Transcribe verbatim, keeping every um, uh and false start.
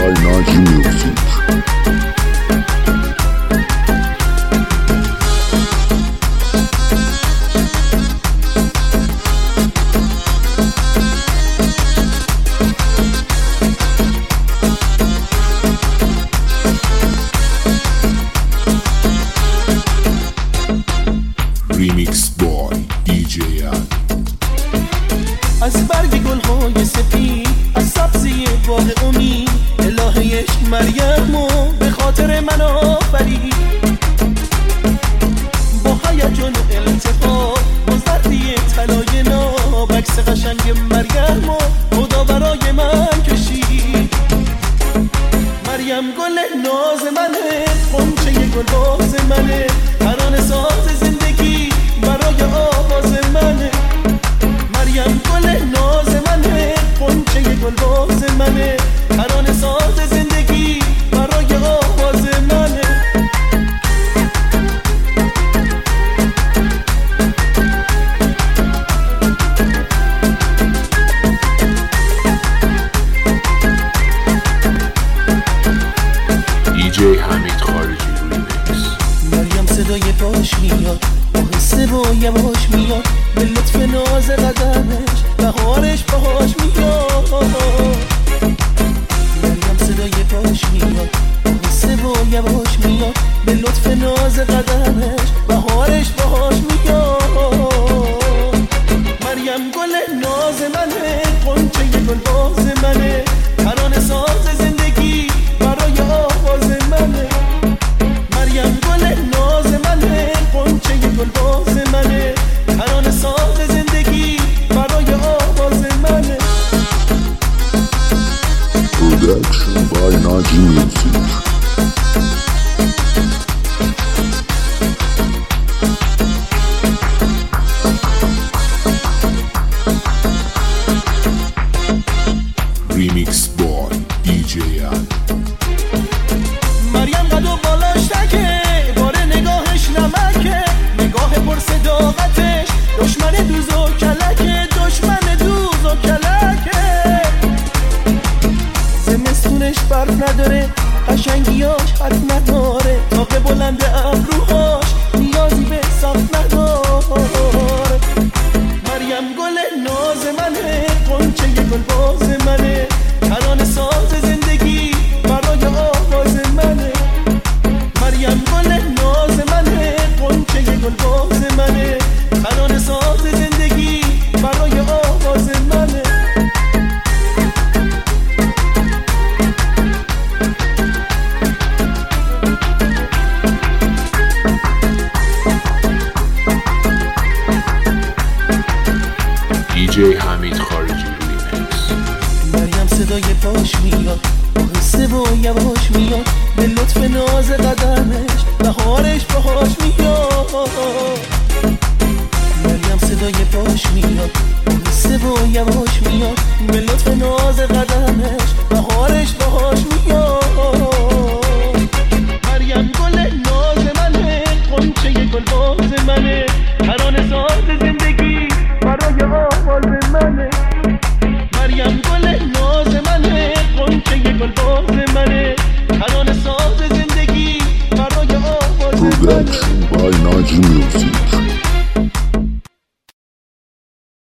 by Naji Music. Remix boy دی جی ال. از برگ گلهای سپید، از سبزی باغ امید، الهه عشق مریمو به خاطر من آفرید. با هیجان و التفات، با زردی طلای ناب، عکس قشنگ مریمو خدا برای من کشید. مریم گل ناز منه، غنچه گلباز منه، ترانه ساز زندگی برای آواز منه. مریم گل ناز منه، غنچه گلباز منه، ترانه ساز زندگی برای آواز منه. دی جی حمید خارجی ریمیکس. مریم صدای پاش میاد، آهسته و یواش میاد، به لطف ناز قدمش بهارش باهاش میاد. مریم صدای پاش میاد، آهسته و یواش میاد، به لطف ناز قدمش بهارش باهاش میاد. مریم گل ناز منه، غنچه گلباز منه، ترانه ساز زندگی برای آواز منه. مریم گل ناز منه، غنچه گلباز منه، ترانه ساز زندگی برای آواز منه. Production by Naji Music. Remix boy دی جی ال. مریم قد و بالاش تکه، باره نگاهش نمکه، نگاه پر صداقتش دشمن دوز و کلکه، دشمن دوز و کلکه. زمستونش برف نداره، قشنگیاش حرف نداره، تاق بلند ابروهاش نیازی به صف نداره. مریم گل ناز منه، غنچه گلباز منه، ترانه ساز زندگی برای آواز منه. مریم گل ناز منه، غنچه گلباز منه، ترانه ساز زندگی برای آواز منه. دی جی حمید خارجی ریمیکس. مریم صدای پاش میاد، آهسته و یواش میاد، به لطف ناز قدمش بهارش باهاش میاد. مریم صدای پاش میاد، آهسته و یواش میاد، به لطف ناز قدمش بهارش باهاش میاد. مریم گل ناز منه، غنچه گلباز منه، ترانه ساز زندگی برای آواز منه. مریم گل ناز منه، غنچه گلباز منه، ترانه ساز زندگی برای آواز منه. Production by Naji Music.